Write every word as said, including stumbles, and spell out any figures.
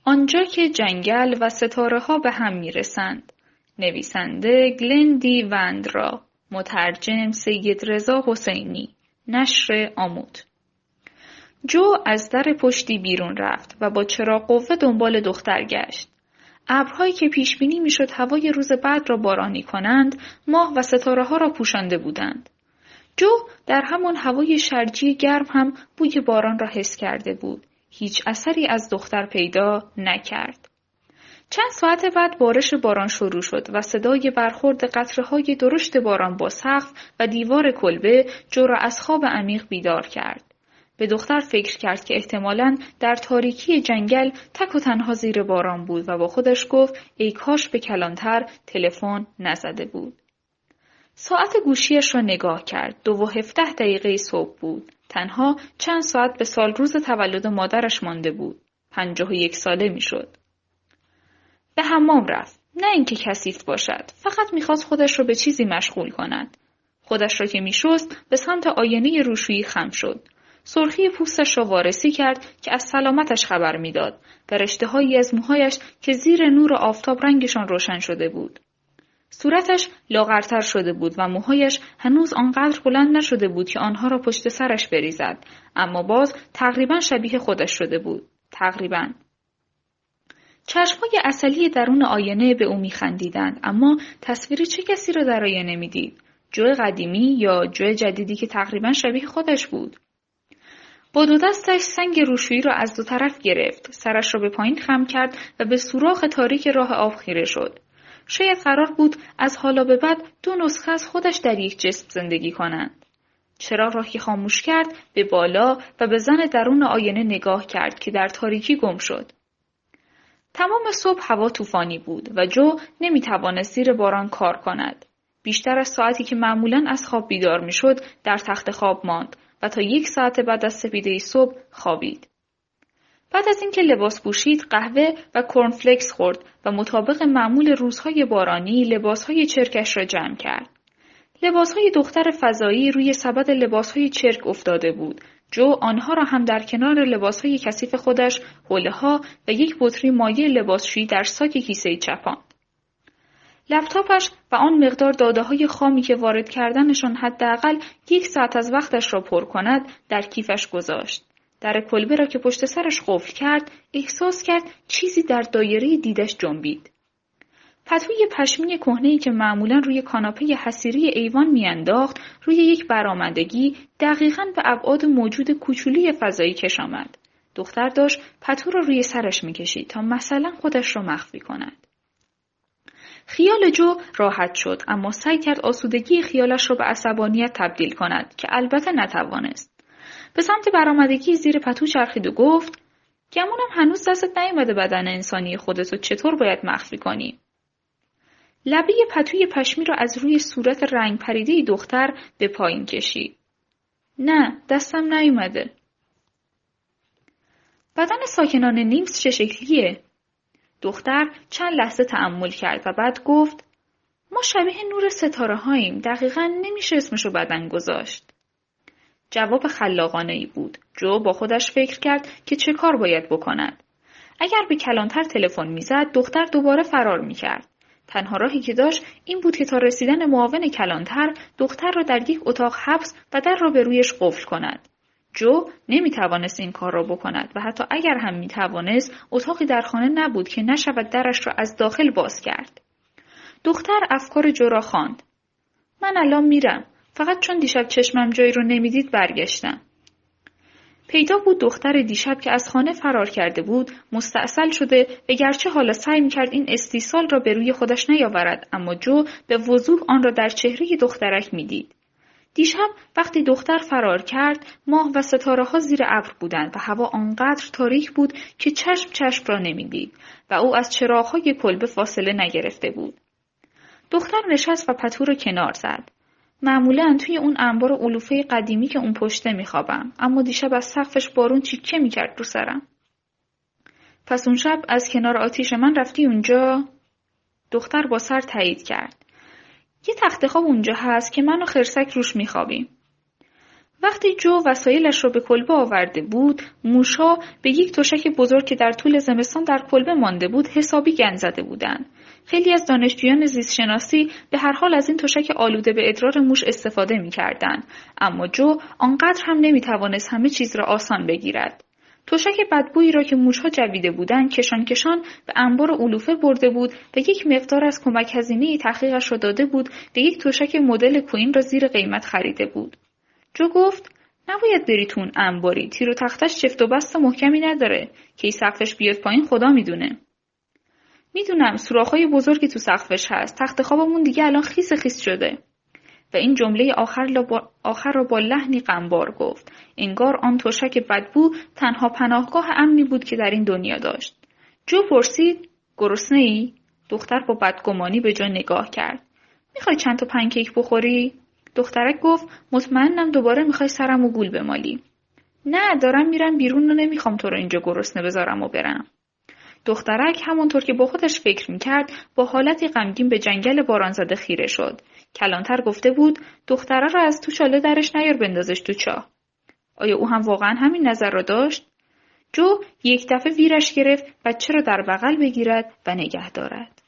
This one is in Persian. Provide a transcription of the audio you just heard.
آنجا که جنگل و ستاره ها به هم می رسند. نویسنده گلن دی وندرا، مترجم سید رضا حسینی، نشر آمود. جو از در پشتی بیرون رفت و با چراغ قوه دنبال دختر گشت. ابرهایی که پیش بینی میشد هوای روز بعد را بارانی کنند، ماه و ستاره ها را پوشانده بودند. جو در همان هوای شرجی گرم هم بوی باران را حس کرده بود. هیچ اثری از دختر پیدا نکرد. چند ساعت بعد بارش باران شروع شد و صدای برخورد قطره‌های درشت باران با سقف و دیوار کلبه جو را از خواب عمیق بیدار کرد. به دختر فکر کرد که احتمالاً در تاریکی جنگل تک و تنها زیر باران بود و با خودش گفت ای کاش به کلانتر تلفن نزده بود. ساعت گوشیش را نگاه کرد. دو و هفده دقیقه صبح بود. تنها چند ساعت به سال روز تولد مادرش مانده بود. پنجاه و یک ساله می شد. به حمام رفت. نه اینکه کثیف باشد. فقط می‌خواست خودش را به چیزی مشغول کند. خودش را که می‌شست به سمت آینه روشویی خم شد. سرخی پوستش را وارسی کرد که از سلامتش خبر می‌داد و رشته‌هایی از موهایش که زیر نور آفتاب رنگشان روشن شده بود. صورتش لاغرتر شده بود و موهایش هنوز آنقدر بلند نشده بود که آنها را پشت سرش بریزد، اما باز تقریباً شبیه خودش شده بود. تقریباً. چشم‌های عسلی درون آینه به او می‌خندیدند، اما تصویر چه کسی را در آینه می‌دید؟ جو قدیمی یا جو جدیدی که تقریباً شبیه خودش بود؟ با دو دستش سنگ روشویی را از دو طرف گرفت، سرش را به پایین خم کرد و به سوراخ تاریک راه آب خیره شد. شاید قرار بود از حالا به بعد دو نسخه از خودش در یک جسم زندگی کنند. چراغ را که خاموش کرد، به بالا و به زن درون آینه نگاه کرد که در تاریکی گم شد. تمام صبح هوا طوفانی بود و جو نمی توانست زیر باران کار کند. بیشتر از ساعتی که معمولاً از خواب بیدار می شد در تخت خواب ماند و تا یک ساعت بعد از سپیده صبح خوابید. بعد از اینکه لباس پوشید، قهوه و کورنفلکس خورد و مطابق معمول روزهای بارانی لباسهای چرکش را جمع کرد. لباسهای دختر فضایی روی سبد لباسهای چرک افتاده بود. جو آنها را هم در کنار لباسهای کثیف خودش، حوله‌ها و یک بطری مایع لباسشویی در ساک کیسه‌ای چپاند. لپتاپش و آن مقدار داده‌های خامی که وارد کردنشان حداقل یک ساعت از وقتش را پر کند در کیفش گذاشت. در کلبه را که پشت سرش قفل کرد، احساس کرد چیزی در دایره دیدش جنبید. پتوی پشمی کهنه‌ای که معمولاً روی کاناپه حصیری ایوان میانداخت، روی یک برآمدگی دقیقاً به ابعاد موجود کوچولی فضایی کش آمد. دختر داشت پتو را روی سرش میکشید تا مثلا خودش را مخفی کند. خیال جو راحت شد، اما سعی کرد آسودگی خیالش را به عصبانیت تبدیل کند که البته نتوانست. به سمت برآمدگی زیر پتو چرخید و گفت: گمونم هنوز دستت نیامده بدن انسانی خودتو چطور باید مخفی کنی؟ لبه پتوی پشمی را از روی صورت رنگ پریده دختر به پایین کشید. نه، دستم نیومده. بدن ساکنان نیمز چه شکلیه؟ دختر چند لحظه تأمل کرد و بعد گفت: ما شبیه نور ستاره هاییم، دقیقاً نمیشه اسمشو بدن گذاشت. جواب خلاقانه‌ای بود. جو با خودش فکر کرد که چه کار باید بکند. اگر به کلانتر تلفن میزد، دختر دوباره فرار میکرد. تنها راهی که داشت این بود که تا رسیدن معاون کلانتر دختر را در یک اتاق حبس و در را به رویش قفل کند. جو نمیتوانست این کار را بکند و حتی اگر هم میتوانست، اتاقی در خانه نبود که نشود درش را از داخل باز کرد. دختر افکار جو را خواند. من الان میرم. فقط چون دیشب چشمم جایی رو نمیدید برگشتم. پیدا بود دختر دیشب که از خانه فرار کرده بود مستعسل شده و گرچه حالا سعی می‌کرد این استیصال را به روی خودش نیاورد، اما جو به وضوح آن را در چهره دخترک می‌دید. دیشب وقتی دختر فرار کرد، ماه و ستاره‌ها زیر ابر بودند و هوا آنقدر تاریک بود که چشم چشم را نمی‌دید و او از چراغ‌های کلبه فاصله نگرفته بود. دختر نشست و پتو را کنار زد. معمولاً توی اون انبار علوفه قدیمی که اون پشته میخوابم، اما دیشب از سقفش بارون چیکه میکرد رو سرم. پس اون شب از کنار آتیش من رفتی اونجا؟ دختر با سر تایید کرد. یه تخت خواب اونجا هست که من و خرسک روش میخوابیم. وقتی جو وسایلش را به کلبه آورده بود، موشها به یک تشک بزرگ که در طول زمستان در کلبه مانده بود حسابی گند زده بودند. خیلی از دانشجویان زیستشناسی به هر حال از این تشک آلوده به ادرار موش استفاده می‌کردند، اما جو آنقدر هم نمی‌توانست همه چیز را آسان بگیرد. تشک بدبویی را که موشها جویده بودند کشان کشان به انبار علوفه برده بود و یک مقدار از کمک هزینه تحقیقش را داده بود و یک تشک مدل کوئین را زیر قیمت خریده بود. جو گفت نباید بری تو اون انباری، تیر و تختش چفت و بست محکمی نداره، کی سقفش بیاد پایین خدا میدونه. میدونم سوراخ‌های بزرگی تو سقفش هست، تخت خوابمون دیگه الان خیس خیس شده. و این جمله آخر, با... آخر را با لحنی غمبار گفت. انگار آن تشک بدبو تنها پناهگاه امنی بود که در این دنیا داشت. جو پرسید گرسنه‌ای؟ دختر با بدگمانی به جو نگاه کرد. میخوای چند تا پنکیک بخوری؟ دخترک گفت مطمئنم دوباره میخوای سرمو گول بمالی. نه دارم میرم بیرون و نمیخوام تو رو اینجا گرسنه بذارم و برم. دخترک همونطور که با خودش فکر میکرد با حالتی غمگین به جنگل باران زده خیره شد. کلانتر گفته بود دختره رو از تو شاله درش نیار بندازش تو چاه. آیا او هم واقعا همین نظر را داشت؟ جو یک دفعه ویرش گرفت بچه را در بغل بگیرد و نگه دارد.